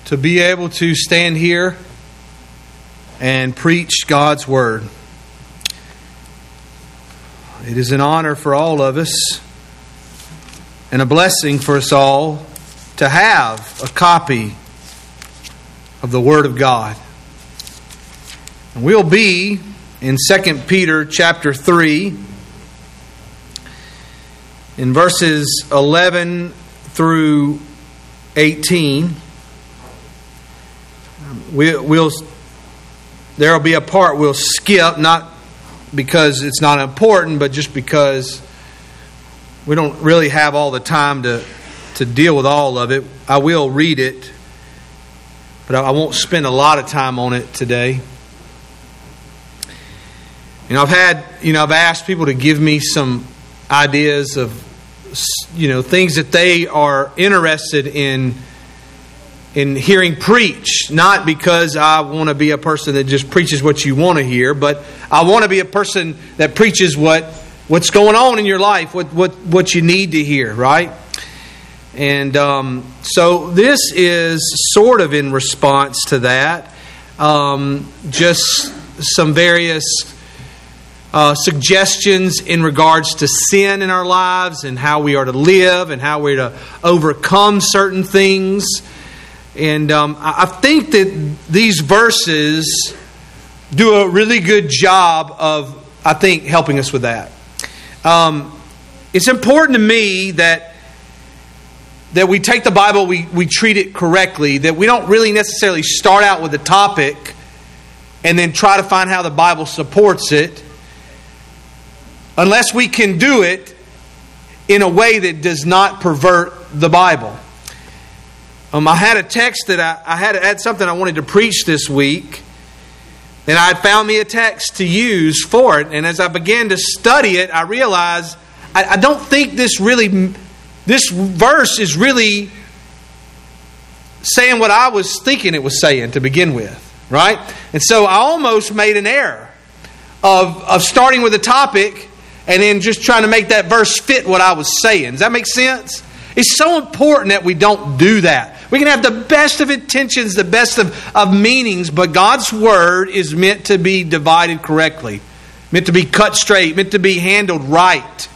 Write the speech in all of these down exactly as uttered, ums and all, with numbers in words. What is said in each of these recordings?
to be able to stand here and preach God's Word. It is an honor for all of us and a blessing for us all to have a copy of the Word of God. And we'll be in Second Peter chapter three, in verses eleven through eighteen. We, we'll there will be a part we'll skip, not because it's not important, but just because we don't really have all the time to, to deal with all of it. I will read it, but I won't spend a lot of time on it today. You know, I've had, you know, I've asked people to give me some ideas of, you know, things that they are interested in in hearing preach. Not because I want to be a person that just preaches what you want to hear, but I want to be a person that preaches what what's going on in your life, what what what you need to hear, right? And um, so this is sort of in response to that. Um, just some various Uh, suggestions in regards to sin in our lives and how we are to live and how we're to overcome certain things. And um, I think that these verses do a really good job of, I think, helping us with that. Um, it's important to me that that we take the Bible, we, we treat it correctly, that we don't really necessarily start out with a topic and then try to find how the Bible supports it, unless we can do it in a way that does not pervert the Bible. Um, I had a text that I, I had, I had something I wanted to preach this week, and I had found me a text to use for it. And as I began to study it, I realized I, I don't think this really, this verse is really saying what I was thinking it was saying to begin with, right? And so I almost made an error of of starting with a topic and then just trying to make that verse fit what I was saying. Does that make sense? It's so important that we don't do that. We can have the best of intentions, the best of, of meanings, but God's Word is meant to be divided correctly, meant to be cut straight, meant to be handled right.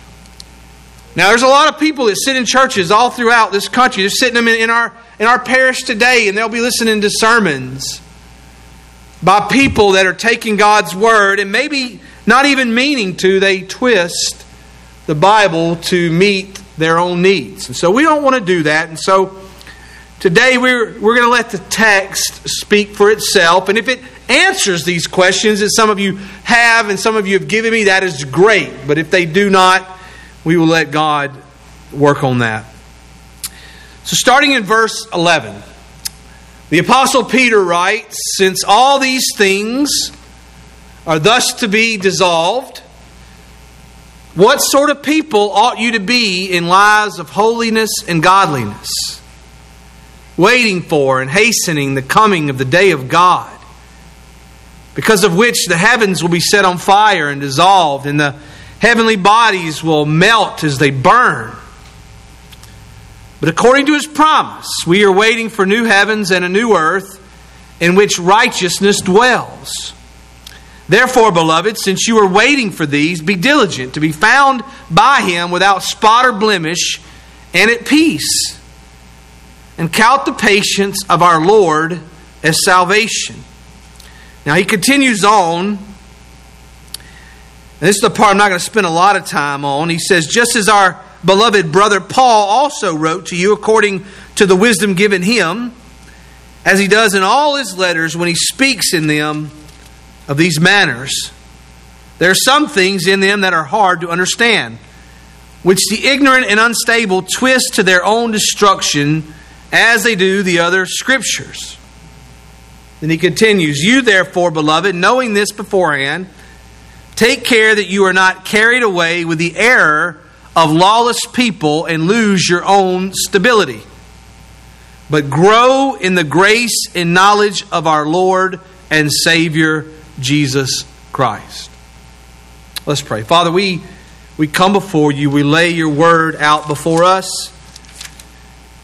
Now, there's a lot of people that sit in churches all throughout this country. They're sitting in, in our in our parish today, and they'll be listening to sermons by people that are taking God's Word and maybe not even meaning to, they twist the Bible to meet their own needs. And so we don't want to do that. And so today we're we're going to let the text speak for itself. And if it answers these questions that some of you have and some of you have given me, that is great. But if they do not, we will let God work on that. So starting in verse eleven, the Apostle Peter writes, "Since all these things are thus to be dissolved, what sort of people ought you to be in lives of holiness and godliness, waiting for and hastening the coming of the day of God, because of which the heavens will be set on fire and dissolved, and the heavenly bodies will melt as they burn. But according to His promise, we are waiting for new heavens and a new earth in which righteousness dwells. Therefore, beloved, since you are waiting for these, be diligent to be found by Him without spot or blemish and at peace. And count the patience of our Lord as salvation." Now he continues on. And this is the part I'm not going to spend a lot of time on. He says, "Just as our beloved brother Paul also wrote to you according to the wisdom given him, as he does in all his letters when he speaks in them of these matters. There are some things in them that are hard to understand, which the ignorant and unstable twist to their own destruction, as they do the other scriptures." Then he continues, "You therefore, beloved, knowing this beforehand, take care that you are not carried away with the error of lawless people and lose your own stability, but grow in the grace and knowledge of our Lord and Savior, Jesus Christ." Let's pray. Father, we, we come before you. We lay your word out before us.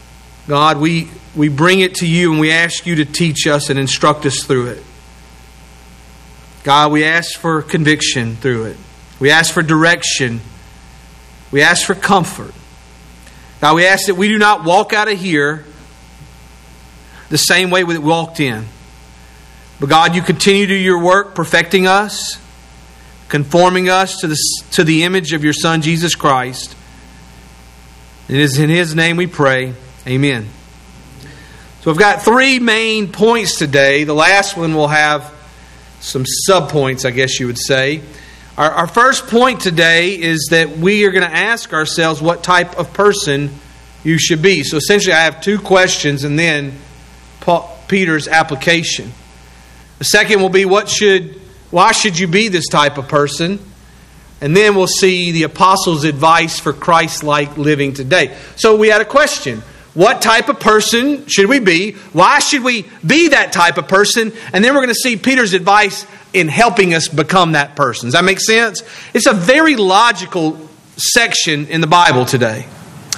God, we, we bring it to you and we ask you to teach us and instruct us through it. God, we ask for conviction through it. We ask for direction. We ask for comfort. God, we ask that we do not walk out of here the same way we walked in. But God, you continue to do your work perfecting us, conforming us to the, to the image of your Son, Jesus Christ. It is in His name we pray. Amen. So we've got three main points today. The last one will have some sub-points, I guess you would say. Our, our first point today is that we are going to ask ourselves what type of person you should be. So essentially I have two questions and then Paul, Peter's application. The second will be what should, why should you be this type of person? And then we'll see the apostles' advice for Christ-like living today. So we had a question. What type of person should we be? Why should we be that type of person? And then we're going to see Peter's advice in helping us become that person. Does that make sense? It's a very logical section in the Bible today.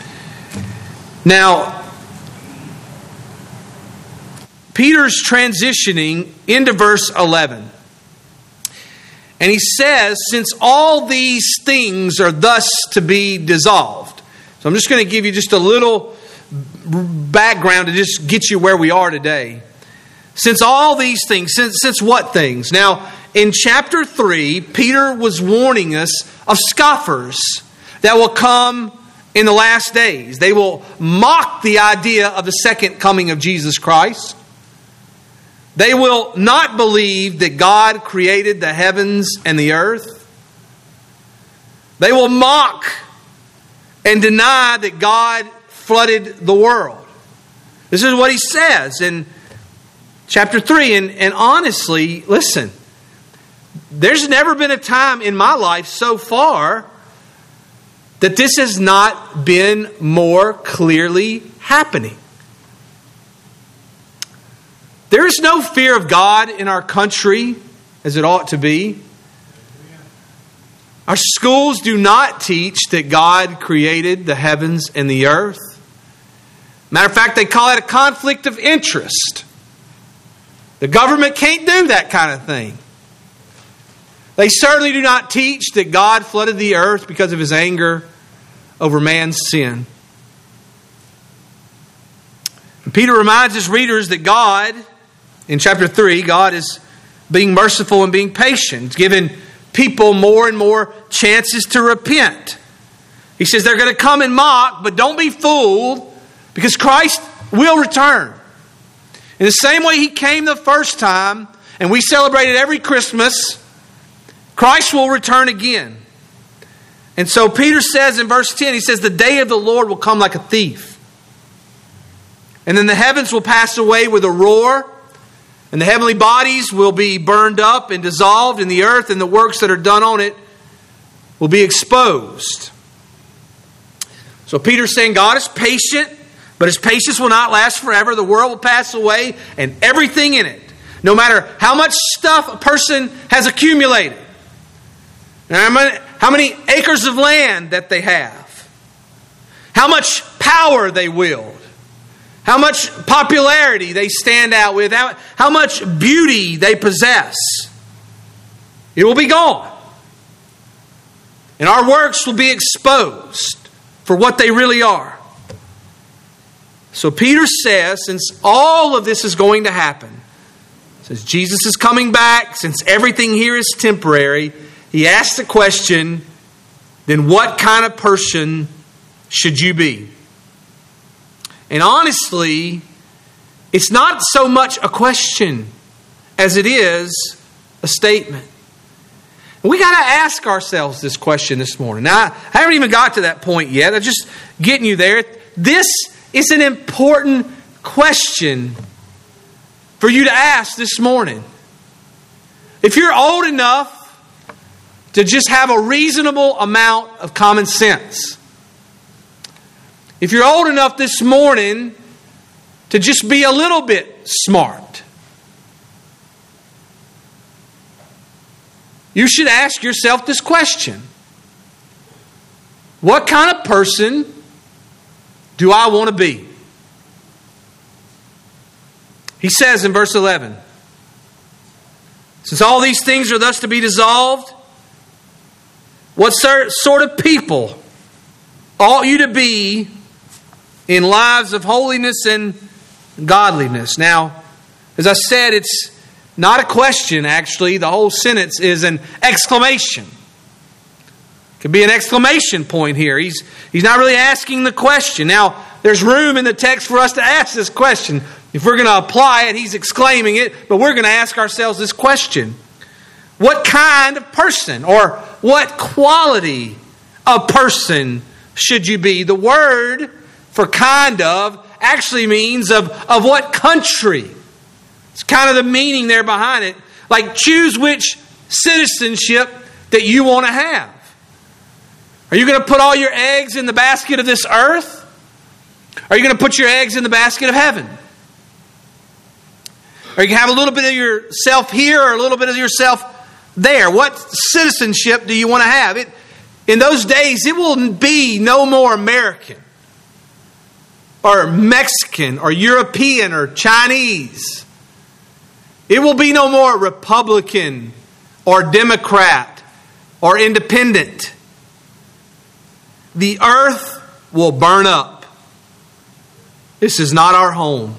Now, Peter's transitioning into verse eleven. And he says, since all these things are thus to be dissolved. So I'm just going to give you just a little background to just get you where we are today. Since all these things, since, since what things? Now, in chapter three, Peter was warning us of scoffers that will come in the last days. They will mock the idea of the second coming of Jesus Christ. They will not believe that God created the heavens and the earth. They will mock and deny that God flooded the world. This is what he says in chapter three. And, and honestly, listen, there's never been a time in my life so far that this has not been more clearly happening. There is no fear of God in our country as it ought to be. Our schools do not teach that God created the heavens and the earth. Matter of fact, they call it a conflict of interest. The government can't do that kind of thing. They certainly do not teach that God flooded the earth because of His anger over man's sin. And Peter reminds his readers that God, in chapter three, God is being merciful and being patient, giving people more and more chances to repent. He says they're going to come and mock, but don't be fooled, because Christ will return. In the same way He came the first time, and we celebrated every Christmas, Christ will return again. And so Peter says in verse ten, he says, the day of the Lord will come like a thief. And then the heavens will pass away with a roar, and the heavenly bodies will be burned up and dissolved, and the earth and the works that are done on it will be exposed. So Peter's saying God is patient, but His patience will not last forever. The world will pass away, and everything in it, no matter how much stuff a person has accumulated, how many, how many acres of land that they have, how much power they wield, how much popularity they stand out with, how, how much beauty they possess, it will be gone. And our works will be exposed for what they really are. So Peter says, since all of this is going to happen, since Jesus is coming back, since everything here is temporary, he asks the question, then what kind of person should you be? And honestly, it's not so much a question as it is a statement. We got to ask ourselves this question this morning. Now, I haven't even got to that point yet. I'm just getting you there. This is an important question for you to ask this morning. If you're old enough to just have a reasonable amount of common sense, if you're old enough this morning to just be a little bit smart, you should ask yourself this question. What kind of person do I want to be? He says in verse eleven, since all these things are thus to be dissolved, what sort of people ought you to be in lives of holiness and godliness? Now, as I said, it's not a question, actually. The whole sentence is an exclamation. It could be an exclamation point here. He's, he's not really asking the question. Now, there's room in the text for us to ask this question. If we're going to apply it, he's exclaiming it, but we're going to ask ourselves this question. What kind of person or what quality of person should you be? The word for kind of actually means of, of what country. It's kind of the meaning there behind it. Like, choose which citizenship that you want to have. Are you going to put all your eggs in the basket of this earth? Or are you going to put your eggs in the basket of heaven? Or you can have a little bit of yourself here or a little bit of yourself there. What citizenship do you want to have? It, in those days, it will be no more American or Mexican or European or Chinese. It will be no more Republican or Democrat or independent. The earth will burn up. This is not our home.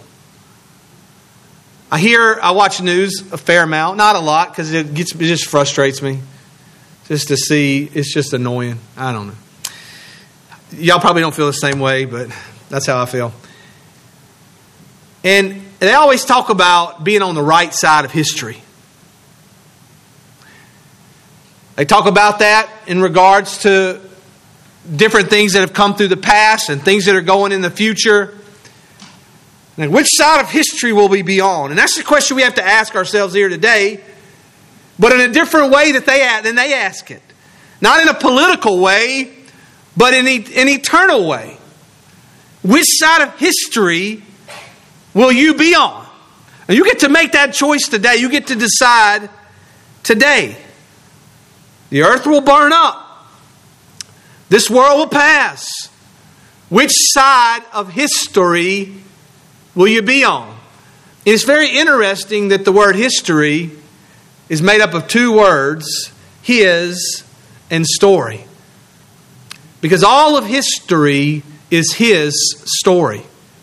I hear, I watch news a fair amount, not a lot, because it gets, it just frustrates me. Just to see, it's just annoying. I don't know. Y'all probably don't feel the same way, but that's how I feel. And they always talk about being on the right side of history. They talk about that in regards to different things that have come through the past and things that are going in the future. Now, which side of history will we be on? And that's the question we have to ask ourselves here today, but in a different way that they than they ask it. Not in a political way, but in an eternal way. Which side of history will you be on? And you get to make that choice today. You get to decide today. The earth will burn up. This world will pass. Which side of history will you be on? And it's very interesting that the word history is made up of two words, his and story. Because all of history is his story.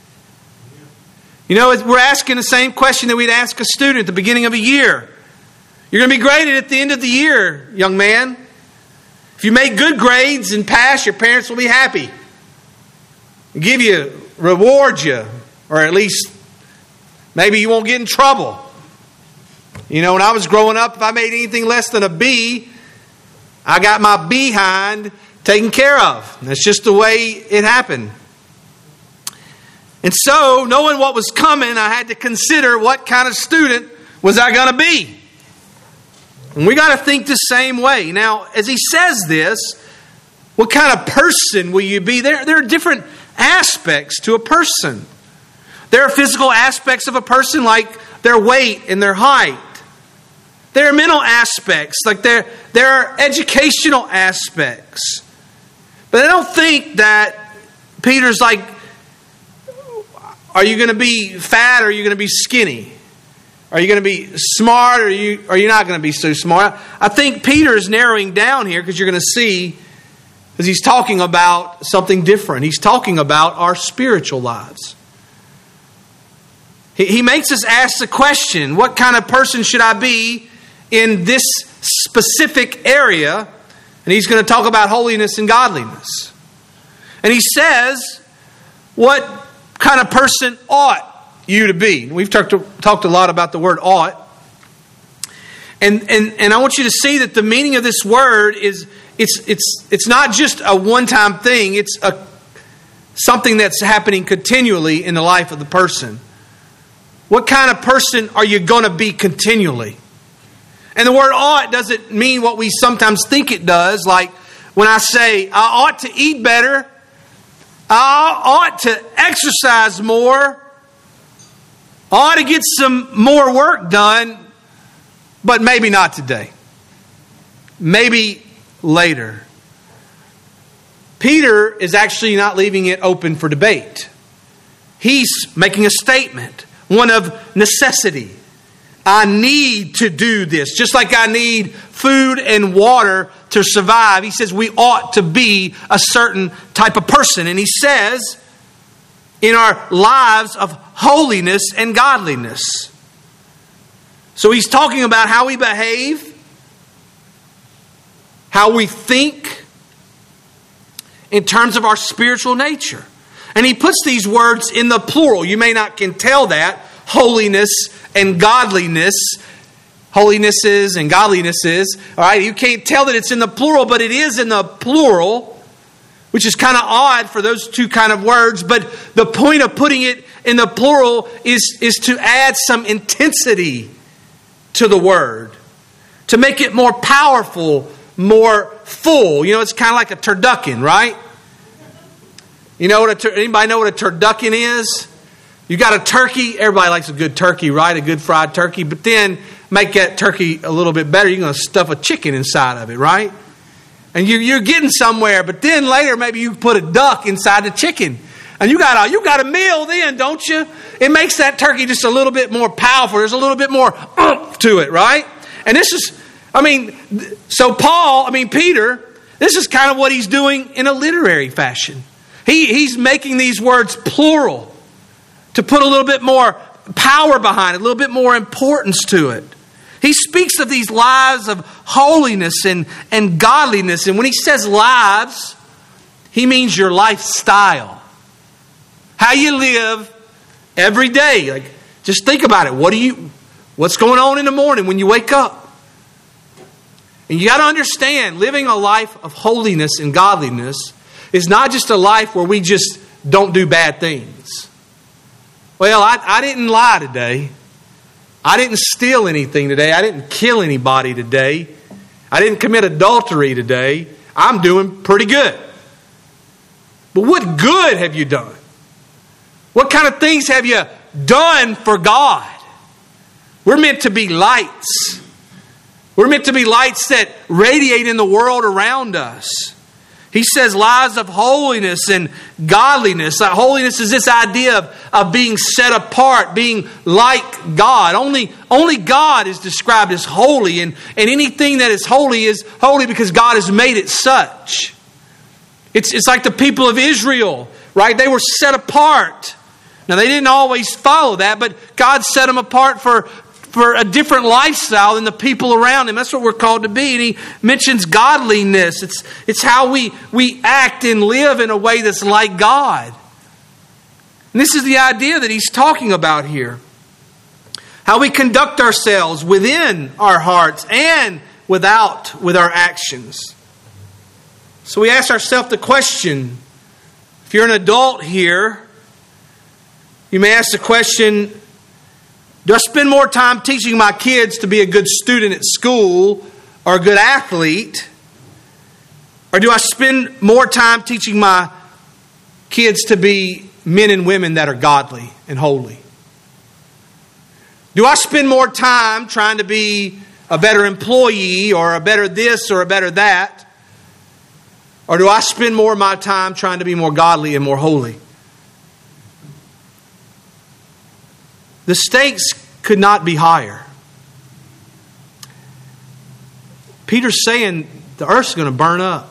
You know, we're asking the same question that we'd ask a student at the beginning of a year. You're going to be graded at the end of the year, young man. If you make good grades and pass, your parents will be happy. Give you, reward you, or at least maybe you won't get in trouble. You know, when I was growing up, if I made anything less than a B, I got my behind taken care of. That's just the way it happened. And so, knowing what was coming, I had to consider what kind of student was I going to be. And we got to think the same way. Now, as he says this, what kind of person will you be? There, there are different aspects to a person. There are physical aspects of a person like their weight and their height. There are mental aspects, like there, there are educational aspects. But I don't think that Peter's like, are you going to be fat or are you going to be skinny? Are you going to be smart or are you, are you not going to be so smart? I think Peter is narrowing down here because you're going to see, because he's talking about something different. He's talking about our spiritual lives. He, he makes us ask the question, what kind of person should I be in this specific area? And he's going to talk about holiness and godliness. And he says, what kind of person ought you to be? We've talked, talked a lot about the word ought. And, and, and I want you to see that the meaning of this word is, it's, it's, it's not just a one-time thing. It's a, something that's happening continually in the life of the person. What kind of person are you going to be continually? And the word ought doesn't mean what we sometimes think it does. Like when I say, I ought to eat better. I ought to exercise more. I ought to get some more work done. But maybe not today. Maybe later. Peter is actually not leaving it open for debate. He's making a statement. one of necessity. I need to do this. Just like I need food and water to survive. He says we ought to be a certain type of person. And he says in our lives of holiness and godliness. So he's talking about how we behave, how we think in terms of our spiritual nature. And he puts these words in the plural. You may not can tell that. Holiness and godliness. Holinesses and godlinesses. All right, you can't tell that it's in the plural, but it is in the plural, which is kind of odd for those two kind of words. But the point of putting it in the plural is, is to add some intensity to the word, to make it more powerful, more full. You know, it's kind of like a turducken, right? You know what a tur- anybody know what a turducken is? You got a turkey. Everybody likes a good turkey, right? A good fried turkey. But then make that turkey a little bit better. You're going to stuff a chicken inside of it, right? And you, you're getting somewhere. But then later, maybe you put a duck inside the chicken, and you got a you got a meal. Then, don't you? It makes that turkey just a little bit more powerful. There's a little bit more oomph to it, right? And this is, I mean, so Paul, I mean Peter, this is kind of what he's doing in a literary fashion. He he's making these words plural, to put a little bit more power behind it, a little bit more importance to it. He speaks of these lives of holiness and, and godliness. And when he says lives, he means your lifestyle. How you live every day. Like, just think about it. What do you, what's going on in the morning when you wake up? And you got to understand, living a life of holiness and godliness is not just a life where we just don't do bad things. Well, I, I didn't lie today. I didn't steal anything today. I didn't kill anybody today. I didn't commit adultery today. I'm doing pretty good. But what good have you done? What kind of things have you done for God? We're meant to be lights. We're meant to be lights that radiate in the world around us. He says lives of holiness and godliness. Uh, holiness is this idea of, of being set apart, being like God. Only, only God is described as holy, and, and anything that is holy is holy because God has made it such. It's, it's like the people of Israel, right? They were set apart. Now, they didn't always follow that, but God set them apart for, for a different lifestyle than the people around him. That's what we're called to be. And he mentions godliness. It's, it's how we, we act and live in a way that's like God. And this is the idea that he's talking about here. How we conduct ourselves within our hearts and without, with our actions. So we ask ourselves the question, if you're an adult here, you may ask the question, do I spend more time teaching my kids to be a good student at school or a good athlete? Or do I spend more time teaching my kids to be men and women that are godly and holy? Do I spend more time trying to be a better employee or a better this or a better that? Or do I spend more of my time trying to be more godly and more holy? The stakes could not be higher. Peter's saying the earth's going to burn up.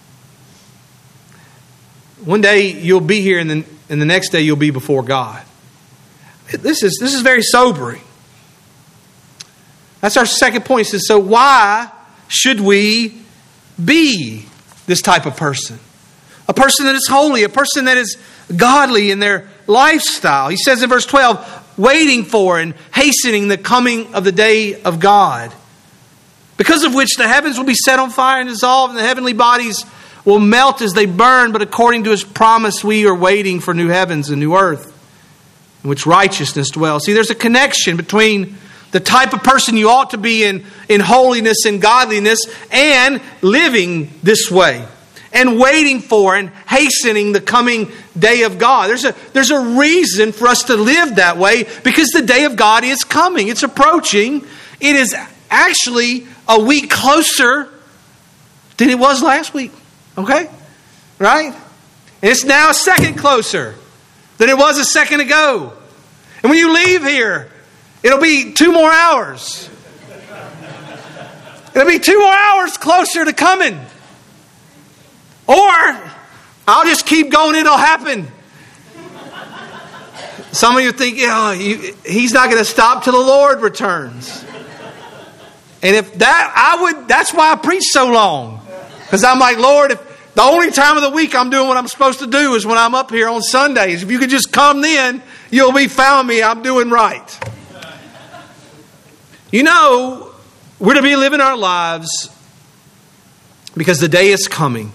One day you'll be here, and then and the next day you'll be before God. This is this is very sobering. That's our second point. He says, so why should we be this type of person? A person that is holy, a person that is godly in their lifestyle. He says in verse twelve, waiting for and hastening the coming of the day of God, because of which the heavens will be set on fire and dissolved, and the heavenly bodies will melt as they burn. But according to his promise, we are waiting for new heavens and new earth, in which righteousness dwells. See, there's a connection between the type of person you ought to be in, in holiness and godliness and living this way. And waiting for and hastening the coming day of God. There's a, there's a reason for us to live that way, because the day of God is coming. It's approaching. It is actually a week closer than it was last week. Okay? Right? And it's now a second closer than it was a second ago. And when you leave here, it'll be two more hours. It'll be two more hours closer to coming. Or I'll just keep going, it'll happen. Some of you think, oh, you, he's not going to stop till the Lord returns. And if that, I would, that's why I preach so long. Because I'm like, Lord, if the only time of the week I'm doing what I'm supposed to do is when I'm up here on Sundays. If you could just come then, you'll be found me. I'm doing right. You know, we're to be living our lives because the day is coming.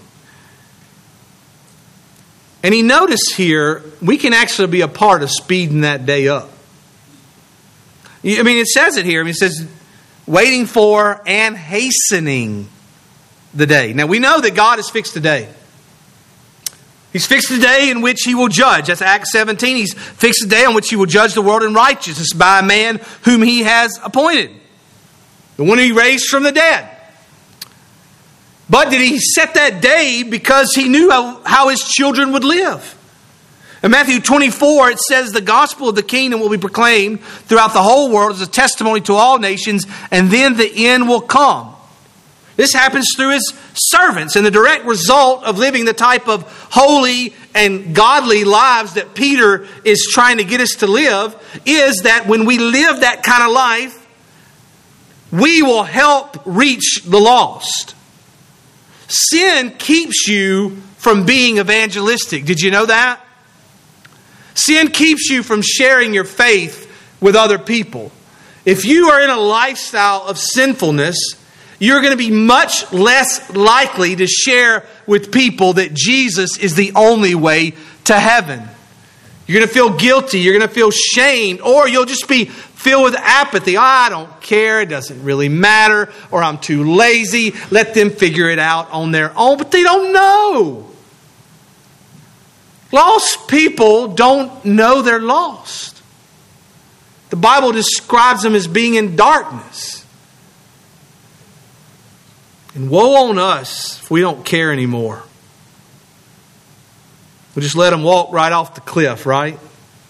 And he noticed here, we can actually be a part of speeding that day up. I mean, it says it here. I mean, it says, waiting for and hastening the day. Now, we know that God has fixed the day. He's fixed the day in which He will judge. That's Acts seventeen. He's fixed the day on which He will judge the world in righteousness by a man whom He has appointed. The one He raised from the dead. But did He set that day because He knew how, how His children would live? In Matthew twenty-four, it says the gospel of the kingdom will be proclaimed throughout the whole world as a testimony to all nations, and then the end will come. This happens through His servants, and the direct result of living the type of holy and godly lives that Peter is trying to get us to live is that when we live that kind of life, we will help reach the lost. Sin keeps you from being evangelistic. Did you know that? Sin keeps you from sharing your faith with other people. If you are in a lifestyle of sinfulness, you're going to be much less likely to share with people that Jesus is the only way to heaven. You're going to feel guilty. You're going to feel shamed. Or you'll just be filled with apathy. Oh, I don't care. It doesn't really matter. Or I'm too lazy. Let them figure it out on their own. But they don't know. Lost people don't know they're lost. The Bible describes them as being in darkness. And woe on us if we don't care anymore. We'll just let them walk right off the cliff, right?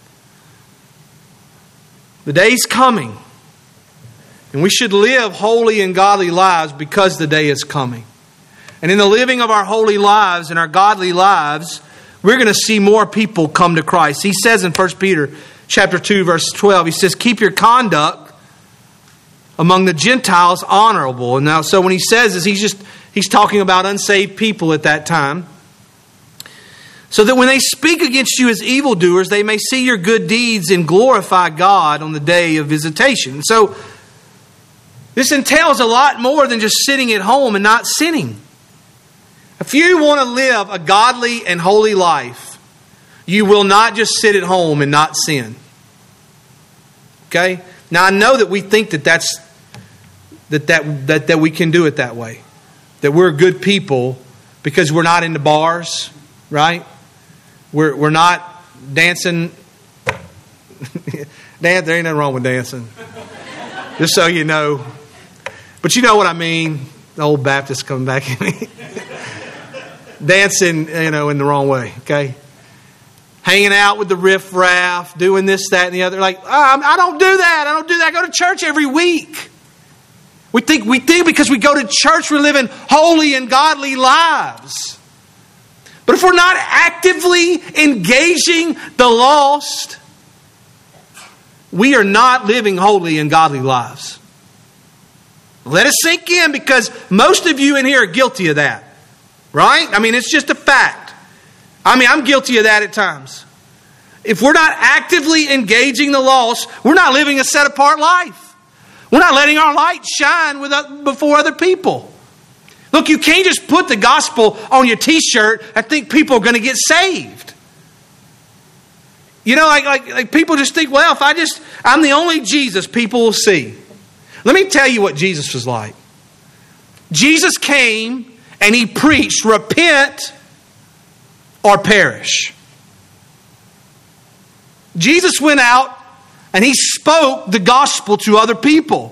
The day's coming. And we should live holy and godly lives because the day is coming. And in the living of our holy lives and our godly lives, we're going to see more people come to Christ. He says in First Peter chapter two, verse twelve, he says, keep your conduct among the Gentiles honorable. And now, so when he says this, he's just he's talking about unsaved people at that time. So that when they speak against you as evildoers, they may see your good deeds and glorify God on the day of visitation. So this entails a lot more than just sitting at home and not sinning. If you want to live a godly and holy life, you will not just sit at home and not sin. Okay? Now I know that we think that that's that that that, that we can do it that way. That we're good people because we're not into bars, right? We're we're not dancing. Dan, there ain't nothing wrong with dancing. Just so you know. But you know what I mean. The old Baptist coming back at me. Dancing, you know, in the wrong way, okay? Hanging out with the riffraff, doing this, that, and the other. Like, oh, I don't do that. I don't do that. I go to church every week. We think we think because we go to church, we're living holy and godly lives. But if we're not actively engaging the lost, we are not living holy and godly lives. Let it sink in, because most of you in here are guilty of that. Right? I mean, it's just a fact. I mean, I'm guilty of that at times. If we're not actively engaging the lost, we're not living a set-apart life. We're not letting our light shine with, before other people. Look, you can't just put the gospel on your t-shirt and think people are going to get saved. You know, like, like, like people just think, well, if I just, I'm the only Jesus people will see. Let me tell you what Jesus was like. Jesus came and He preached, repent or perish. Jesus went out and He spoke the gospel to other people.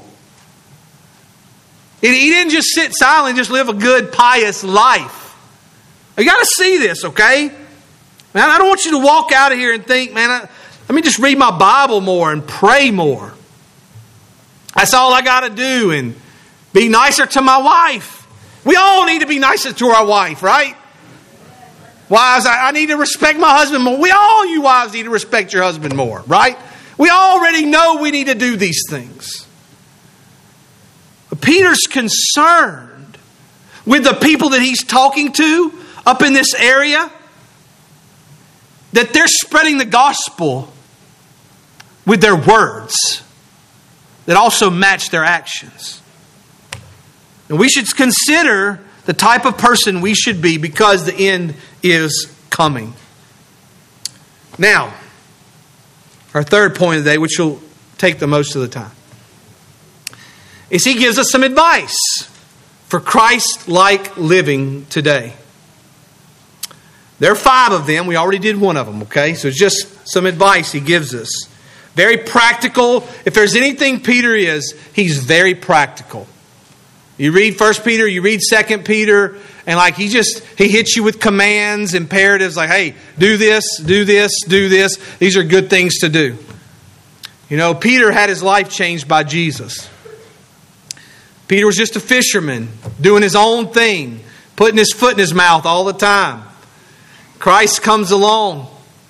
He didn't just sit silent and just live a good, pious life. You got to see this, okay? Man, I don't want you to walk out of here and think, man, I, Let me just read my Bible more and pray more. That's all I got to do, and be nicer to my wife. We all need to be nicer to our wife, right? Wives, I need to respect my husband more. We all, you wives, need to respect your husband more, right? We already know we need to do these things. But Peter's concerned with the people that he's talking to up in this area, that they're spreading the gospel with their words that also match their actions. And we should consider the type of person we should be, because the end is coming. Now, our third point today, which will take the most of the time, is he gives us some advice for Christ-like living today. There are five of them. We already did one of them, okay? So it's just some advice he gives us. Very practical. If there's anything Peter is, he's very practical. You read First Peter, you read Second Peter, and like he just, he hits you with commands, imperatives, like, hey, do this, do this, do this. These are good things to do. You know, Peter had his life changed by Jesus. Peter was just a fisherman, doing his own thing, putting his foot in his mouth all the time. Christ comes along.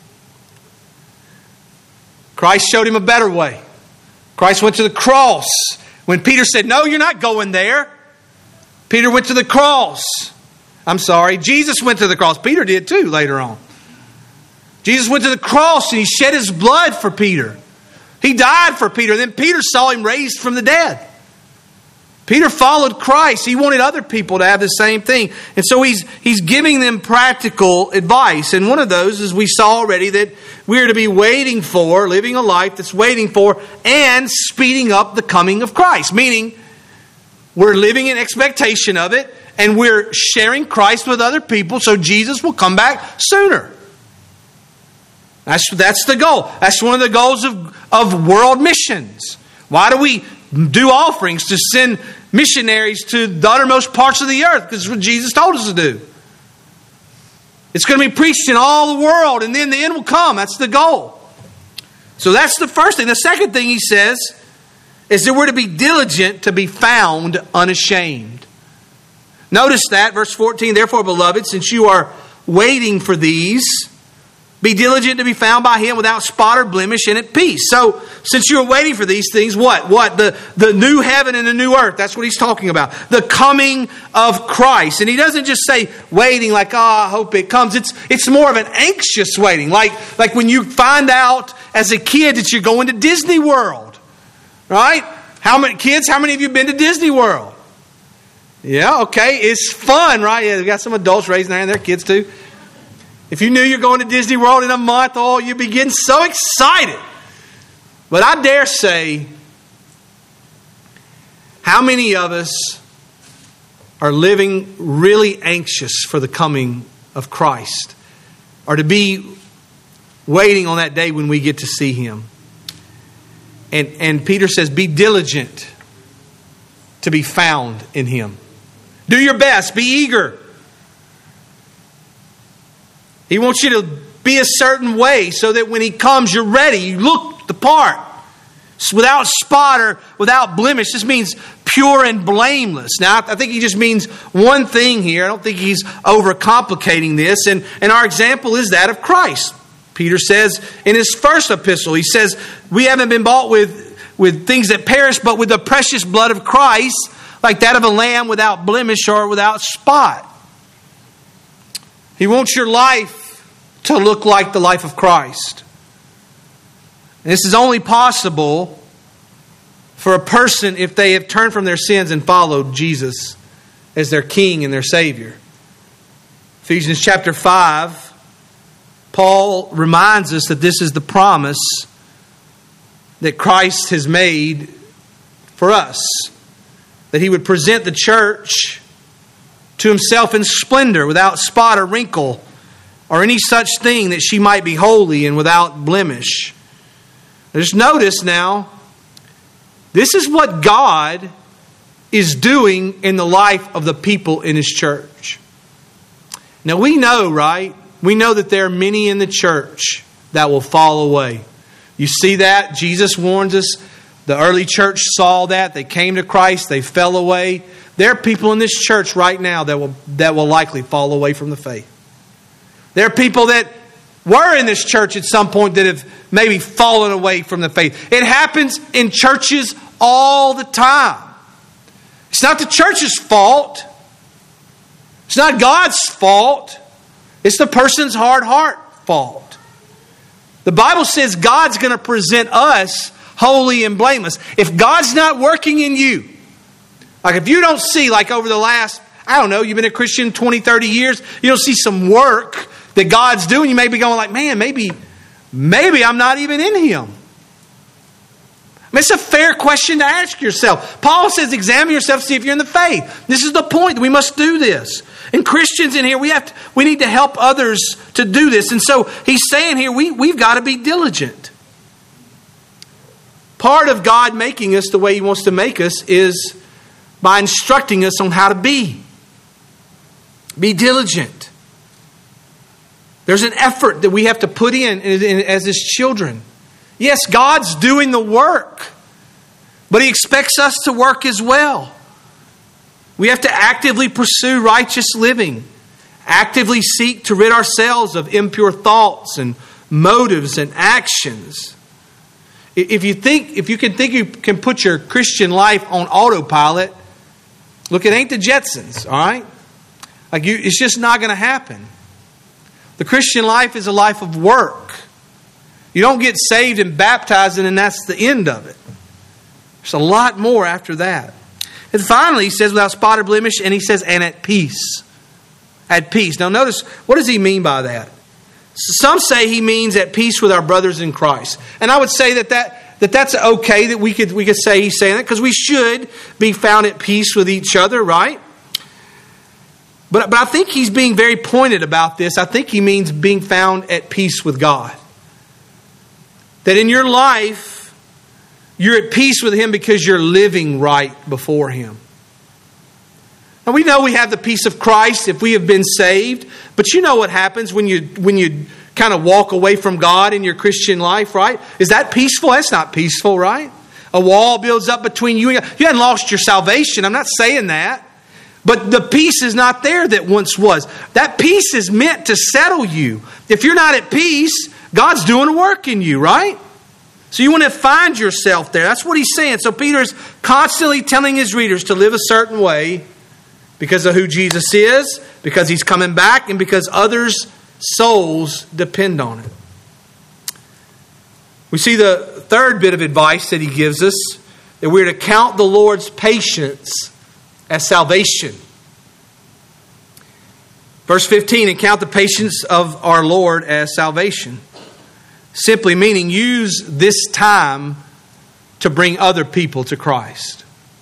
Christ showed him a better way. Christ went to the cross. When Peter said, no, you're not going there, Peter went to the cross. I'm sorry, Jesus went to the cross. Peter did too later on. Jesus went to the cross and he shed his blood for Peter. He died for Peter. Then Peter saw him raised from the dead. Peter followed Christ. He wanted other people to have the same thing. And so he's he's giving them practical advice. And one of those is, we saw already, that we're to be waiting for, living a life that's waiting for and speeding up the coming of Christ. Meaning, we're living in expectation of it, and we're sharing Christ with other people so Jesus will come back sooner. That's, that's the goal. That's one of the goals of, of world missions. Why do we do offerings? To send missionaries to the uttermost parts of the earth, because it's what Jesus told us to do. It's going to be preached in all the world, and then the end will come. That's the goal. So that's the first thing. The second thing he says is that we're to be diligent to be found unashamed. Notice that, verse fourteen, therefore, beloved, since you are waiting for these, be diligent to be found by him without spot or blemish and at peace. So, since you're waiting for these things, what? What? The, the new heaven and the new earth. That's what he's talking about. The coming of Christ. And he doesn't just say waiting like, oh, I hope it comes. It's it's more of an anxious waiting. Like, like when you find out as a kid that you're going to Disney World. Right? How many kids, how many of you have been to Disney World? Yeah, okay. It's fun, right? Yeah, we got some adults raising their hand. They're kids too. If you knew you're going to Disney World in a month, oh, you'd be getting so excited. But I dare say, how many of us are living really anxious for the coming of Christ, or to be waiting on that day when we get to see him? And, and Peter says, be diligent to be found in him. Do your best. Be eager. He wants you to be a certain way so that when he comes, you're ready. You look the part. Without spot or without blemish. This means pure and blameless. Now, I think he just means one thing here. I don't think he's overcomplicating this. And, and our example is that of Christ. Peter says in his first epistle, he says, we haven't been bought with, with things that perish, but with the precious blood of Christ, like that of a lamb without blemish or without spot. He wants your life to look like the life of Christ. And this is only possible for a person if they have turned from their sins and followed Jesus as their King and their Savior. Ephesians chapter five, Paul reminds us that this is the promise that Christ has made for us. That he would present the church to himself in splendor, without spot or wrinkle, or any such thing, that she might be holy and without blemish. Just notice now, this is what God is doing in the life of the people in his church. Now we know, right? We know that there are many in the church that will fall away. You see that? Jesus warns us. The early church saw that. They came to Christ. They fell away. There are people in this church right now that will, that will likely fall away from the faith. There are people that were in this church at some point that have maybe fallen away from the faith. It happens in churches all the time. It's not the church's fault. It's not God's fault. It's the person's hard heart fault. The Bible says God's going to present us holy and blameless. If God's not working in you, like if you don't see, like over the last, I don't know, you've been a Christian twenty, thirty years, you don't see some work that God's doing, you may be going like, man, maybe, maybe I'm not even in Him. I mean, it's a fair question to ask yourself. Paul says, examine yourself to see if you're in the faith. This is the point. We must do this. And Christians in here, we have to, we need to help others to do this. And so he's saying here, we, we've got to be diligent. Part of God making us the way He wants to make us is by instructing us on how to be. Be diligent. There's an effort that we have to put in as His children. Yes, God's doing the work, but He expects us to work as well. We have to actively pursue righteous living, actively seek to rid ourselves of impure thoughts and motives and actions. If you think, if you can think you can put your Christian life on autopilot, look, it ain't the Jetsons, all right? Like you, it's just not going to happen. The Christian life is a life of work. You don't get saved and baptized and then that's the end of it. There's a lot more after that. And finally, he says, without spot or blemish, and he says, and at peace. At peace. Now notice, what does he mean by that? Some say he means at peace with our brothers in Christ. And I would say that, that, that that's okay, that we could, we could say he's saying that, because we should be found at peace with each other, right? But, but I think he's being very pointed about this. I think he means being found at peace with God. That in your life, you're at peace with Him because you're living right before Him. Now we know we have the peace of Christ if we have been saved. But you know what happens when you when you kind of walk away from God in your Christian life, right? Is that peaceful? That's not peaceful, right? A wall builds up between you and God. You haven't lost your salvation. I'm not saying that. But the peace is not there that once was. That peace is meant to settle you. If you're not at peace, God's doing a work in you, right? So you want to find yourself there. That's what he's saying. So Peter's constantly telling his readers to live a certain way because of who Jesus is, because He's coming back, and because others' souls depend on it. We see the third bit of advice that he gives us, that we're to count the Lord's patience as salvation. Verse fifteen, and count the patience of our Lord as salvation. Simply meaning use this time to bring other people to Christ.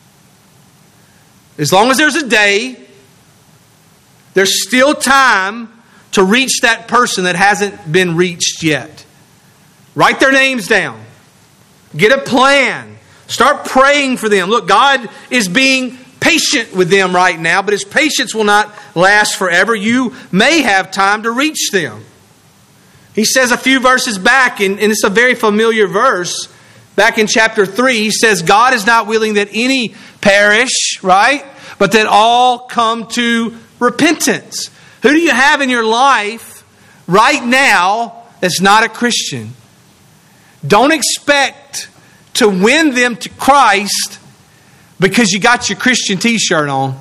As long as there's a day, there's still time to reach that person that hasn't been reached yet. Write their names down. Get a plan. Start praying for them. Look, God is being patient with them right now, but His patience will not last forever. You may have time to reach them. He says a few verses back, and, and it's a very familiar verse, back in chapter three, he says, God is not willing that any perish, right? But that all come to repentance. Who do you have in your life right now that's not a Christian? Don't expect to win them to Christ because you got your Christian t-shirt on.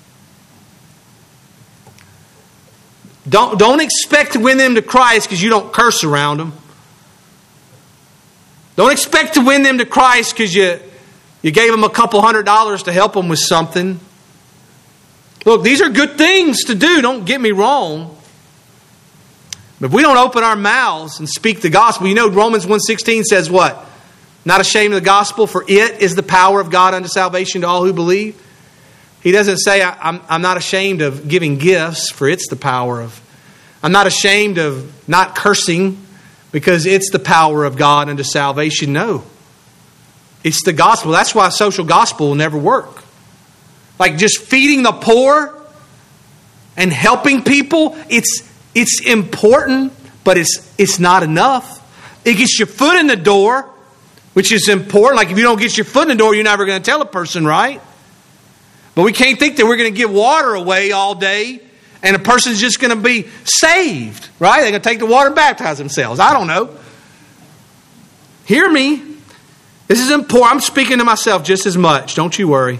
Don't, don't expect to win them to Christ because you don't curse around them. Don't expect to win them to Christ because you, you gave them a couple hundred dollars to help them with something. Look, these are good things to do, don't get me wrong. But if we don't open our mouths and speak the gospel, you know Romans one sixteen says what? Not ashamed of the gospel, for it is the power of God unto salvation to all who believe. He doesn't say, I'm, I'm not ashamed of giving gifts, for it's the power of... I'm not ashamed of not cursing, because it's the power of God unto salvation. No. It's the gospel. That's why social gospel will never work. Like just feeding the poor and helping people, it's it's important, but it's it's not enough. It gets your foot in the door, which is important. Like if you don't get your foot in the door, you're never going to tell a person right. But we can't think that we're going to give water away all day and a person's just going to be saved, right? They're going to take the water and baptize themselves. I don't know. Hear me. This is important. I'm speaking to myself just as much. Don't you worry.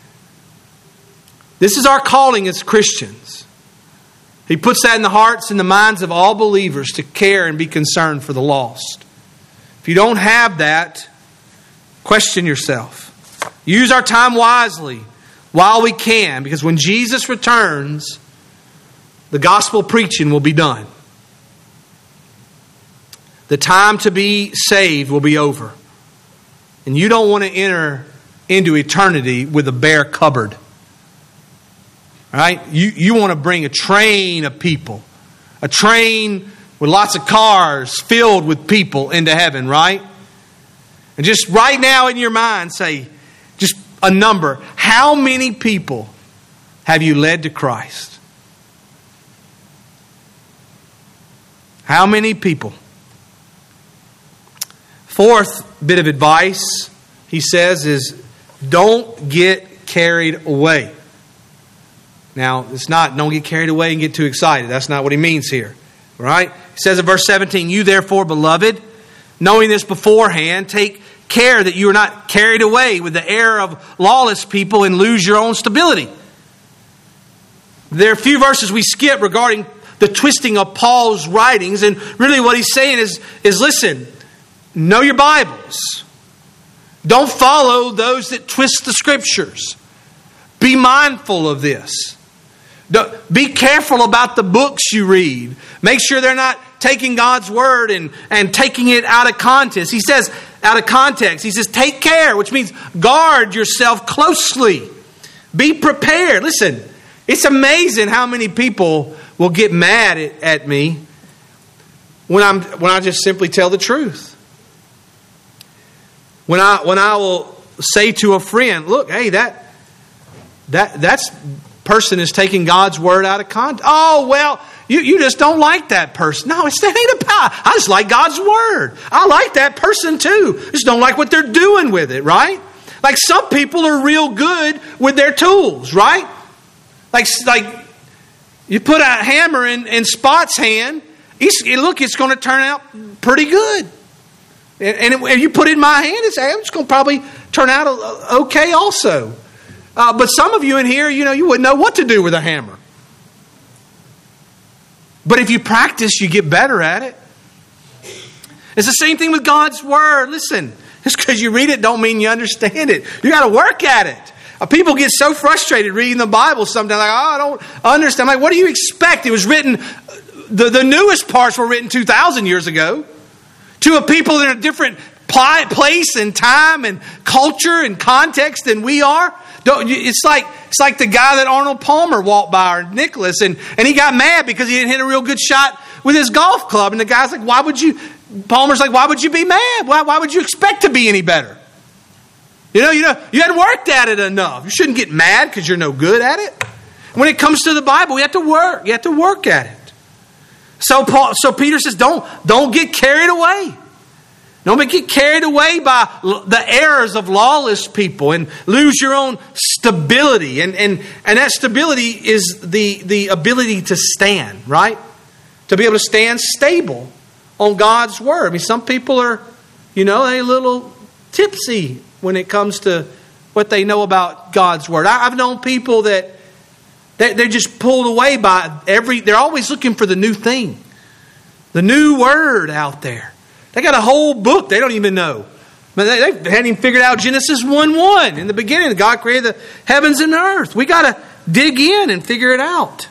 This is our calling as Christians. He puts that in the hearts and the minds of all believers to care and be concerned for the lost. If you don't have that, question yourself. Use our time wisely while we can, because when Jesus returns, the gospel preaching will be done. The time to be saved will be over. And you don't want to enter into eternity with a bare cupboard. Right? You, you want to bring a train of people. A train with lots of cars filled with people into heaven, right? And just right now in your mind say, just a number. How many people have you led to Christ? How many people? Fourth bit of advice, he says, is don't get carried away. Now, it's not don't get carried away and get too excited. That's not what he means here. Right? He says in verse seventeen, you therefore, beloved, knowing this beforehand, take care that you are not carried away with the error of lawless people and lose your own stability. There are a few verses we skip regarding the twisting of Paul's writings. And really what he's saying is, is listen, know your Bibles. Don't follow those that twist the Scriptures. Be mindful of this. Be careful about the books you read. Make sure they're not taking God's Word and, and taking it out of context. He says, out of context, he says, take care, which means guard yourself closely. Be prepared. Listen, it's amazing how many people will get mad at, at me when I'm when I just simply tell the truth. When I when I will say to a friend, look, hey, that that that's person is taking God's word out of context. Oh, well, you, you just don't like that person. No, it's that ain't about. I just like God's word. I like that person too. Just don't like what they're doing with it, right? Like some people are real good with their tools, right? Like, like you put a hammer in, in Spot's hand, he's, look, it's going to turn out pretty good. And, and if you put it in my hand, it's, it's going to probably turn out okay also. Uh, but some of you in here, you know, you wouldn't know what to do with a hammer. But if you practice, you get better at it. It's the same thing with God's Word. Listen, just because you read it don't mean you understand it. You got to work at it. Uh, people get so frustrated reading the Bible sometimes. Like, oh, I don't understand. I'm like, what do you expect? It was written, the, the newest parts were written two thousand years ago. To a people in a different place and time and culture and context than we are. It's like it's like the guy that Arnold Palmer walked by, or Nicholas, and, and he got mad because he didn't hit a real good shot with his golf club. And the guy's like, why would you, Palmer's like, why would you be mad? Why, why would you expect to be any better? You know, you know, you hadn't worked at it enough. You shouldn't get mad because you're no good at it. When it comes to the Bible, we have to work. You have to work at it. So Paul, so Peter says, don't, don't get carried away. Don't get carried away by the errors of lawless people and lose your own stability. And, and, and that stability is the, the ability to stand, right? To be able to stand stable on God's Word. I mean, some people are, you know, they're a little tipsy when it comes to what they know about God's Word. I, I've known people that they're just pulled away by every, they're always looking for the new thing. The new word out there. They got a whole book they don't even know. But they, they hadn't even figured out Genesis one one. In the beginning, God created the heavens and earth. We got to dig in and figure it out.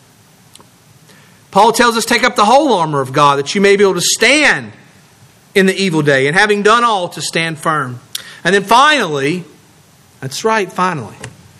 Paul tells us, take up the whole armor of God that you may be able to stand in the evil day. And having done all, to stand firm. And then finally, that's right, finally.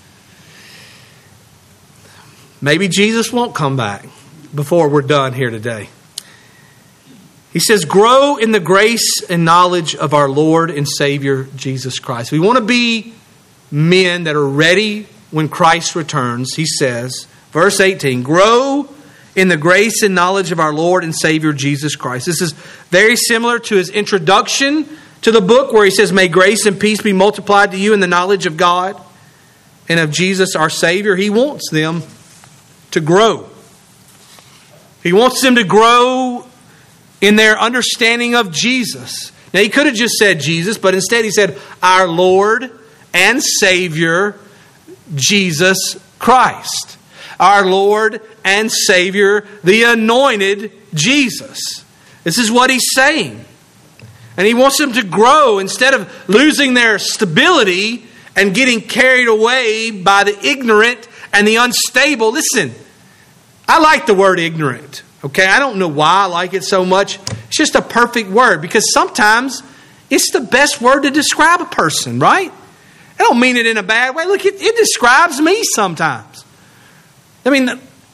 Maybe Jesus won't come back before we're done here today. He says, grow in the grace and knowledge of our Lord and Savior, Jesus Christ. We want to be men that are ready when Christ returns. He says, verse eighteen, grow in the grace and knowledge of our Lord and Savior Jesus Christ. This is very similar to his introduction to the book where he says, may grace and peace be multiplied to you in the knowledge of God and of Jesus our Savior. He wants them to grow. He wants them to grow in their understanding of Jesus. Now, he could have just said Jesus, but instead he said, our Lord and Savior, Jesus Christ. Our Lord and Savior, the anointed Jesus. This is what he's saying. And he wants them to grow instead of losing their stability and getting carried away by the ignorant and the unstable. Listen, I like the word ignorant. Okay, I don't know why I like it so much. It's just a perfect word because sometimes it's the best word to describe a person, right? I don't mean it in a bad way. Look, it, it describes me sometimes. I mean,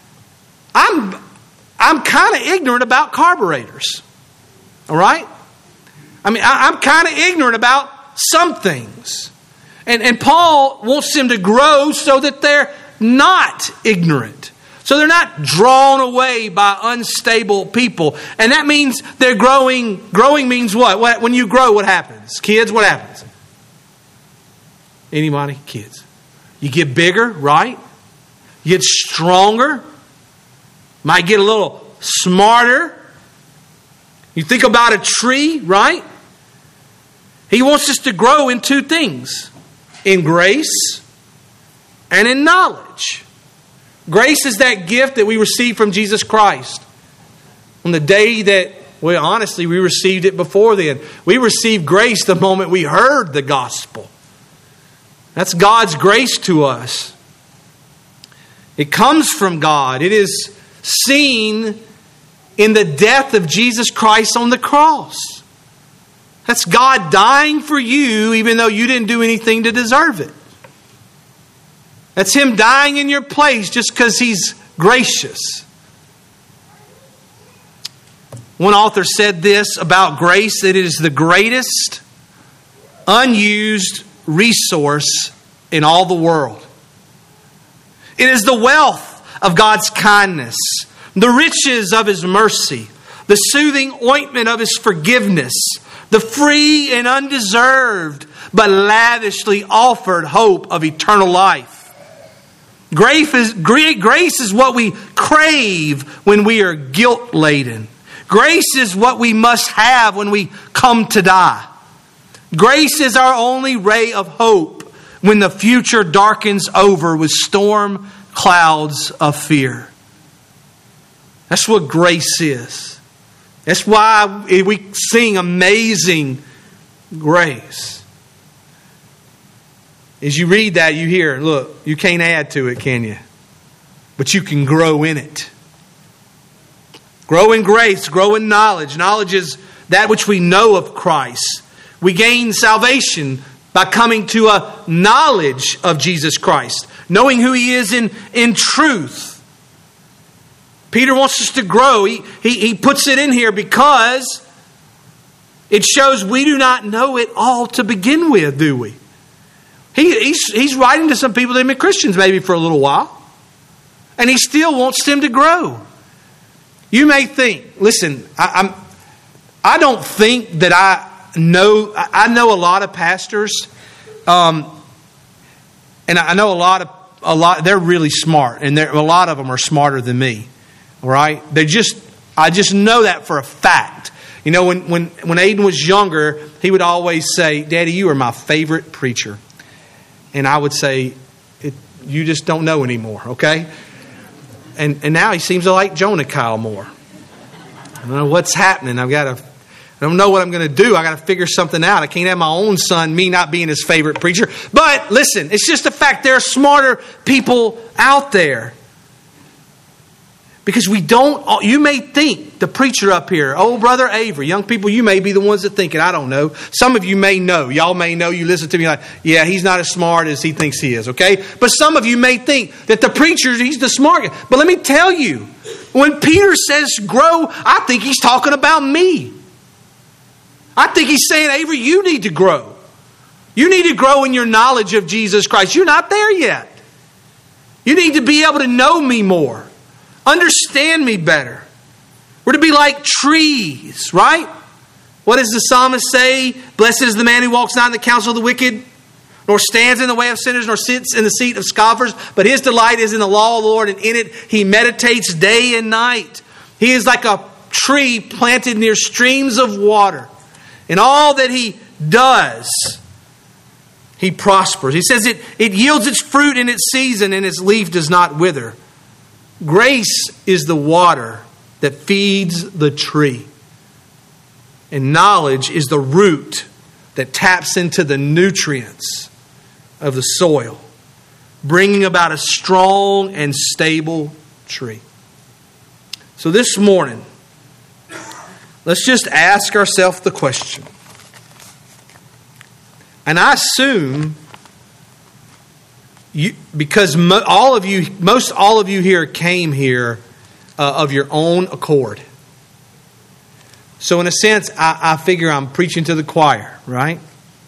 I'm I'm kind of ignorant about carburetors. All right? I mean, I, I'm kind of ignorant about some things. And, and Paul wants them to grow so that they're not ignorant. So they're not drawn away by unstable people. And that means they're growing. Growing means what? What? When you grow, what happens? Kids, what happens? Anybody? Kids. You get bigger, right? You get stronger. Might get a little smarter. You think about a tree, right? He wants us to grow in two things. In grace and in knowledge. Grace is that gift that we receive from Jesus Christ. On the day that, well, honestly, we received it before then. We received grace the moment we heard the gospel. That's God's grace to us. It comes from God. It is seen in the death of Jesus Christ on the cross. That's God dying for you even though you didn't do anything to deserve it. That's Him dying in your place just because He's gracious. One author said this about grace, that it is the greatest unused resource in all the world. It is the wealth of God's kindness, the riches of His mercy, the soothing ointment of His forgiveness, the free and undeserved but lavishly offered hope of eternal life. Grace is, grace is what we crave when we are guilt-laden. Grace is what we must have when we come to die. Grace is our only ray of hope when the future darkens over with storm clouds of fear. That's what grace is. That's why we sing Amazing Grace. As you read that, you hear, look, you can't add to it, can you? But you can grow in it. Grow in grace, grow in knowledge. Knowledge is that which we know of Christ. We gain salvation by coming to a knowledge of Jesus Christ, knowing who He is in, in truth. Peter wants us to grow. He, he, he puts it in here because it shows we do not know it all to begin with, do we? He, he's, he's writing to some people that have been Christians maybe for a little while. And he still wants them to grow. You may think, listen, I, I'm, I don't think that I know, I know a lot of pastors. Um, and I know a lot of, a lot, they're really smart. And a lot of them are smarter than me. Right? They just, I just know that for a fact. You know, when, when, when Aiden was younger, he would always say, Daddy, you are my favorite preacher. And I would say, it, you just don't know anymore, okay? And and now he seems to like Jonah Kyle more. I don't know what's happening. I've got to, I don't know what I'm going to do. I got to figure something out. I can't have my own son, me not being his favorite preacher. But listen, it's just a fact. There are smarter people out there. Because we don't, you may think, the preacher up here, oh, Brother Avery, young people, you may be the ones that think it. I don't know. Some of you may know. Y'all may know. You listen to me like, yeah, he's not as smart as he thinks he is, okay? But some of you may think that the preacher, he's the smart guy. But let me tell you, when Peter says grow, I think he's talking about me. I think he's saying, Avery, you need to grow. You need to grow in your knowledge of Jesus Christ. You're not there yet. You need to be able to know me more. understand me better. We're to be like trees, right? What does the psalmist say? Blessed is the man who walks not in the counsel of the wicked, nor stands in the way of sinners, nor sits in the seat of scoffers. But his delight is in the law of the Lord, and in it he meditates day and night. He is like a tree planted near streams of water. In all that he does, he prospers. He says it, it yields its fruit in its season, and its leaf does not wither. Grace is the water that feeds the tree. And knowledge is the root that taps into the nutrients of the soil, bringing about a strong and stable tree. So this morning, let's just ask ourselves the question. And I assume, you, because mo- all of you, most all of you here came here uh, of your own accord. So in a sense, I, I figure I'm preaching to the choir, right?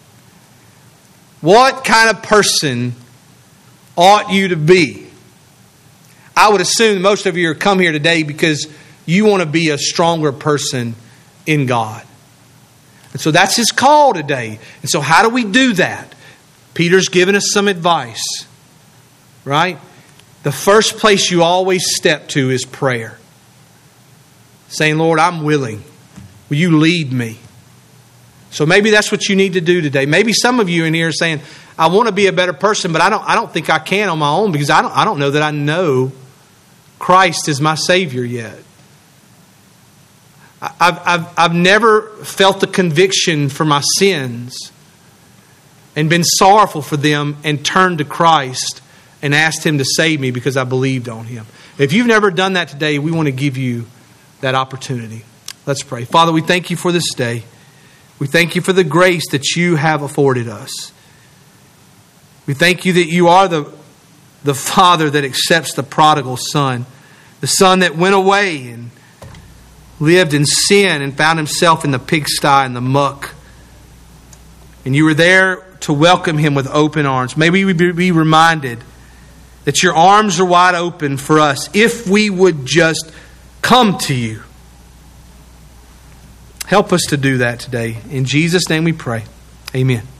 What kind of person ought you to be? I would assume most of you are come here today because you want to be a stronger person in God. And so that's His call today. And so how do we do that? Peter's given us some advice, right? The first place you always step to is prayer. Saying, Lord, I'm willing. Will you lead me? So maybe that's what you need to do today. Maybe some of you in here are saying, I want to be a better person, but I don't I don't think I can on my own because I don't I don't know that I know Christ is my Savior yet. I've, I've, I've never felt the conviction for my sins and been sorrowful for them and turned to Christ and asked Him to save me because I believed on Him. If you've never done that today, we want to give you that opportunity. Let's pray. Father, we thank you for this day. We thank you for the grace that you have afforded us. We thank you that you are the, the Father that accepts the prodigal son, the son that went away and lived in sin and found himself in the pigsty and the muck. And you were there to welcome him with open arms. Maybe we be reminded that your arms are wide open for us if we would just come to you. Help us to do that today. In Jesus' name we pray. Amen.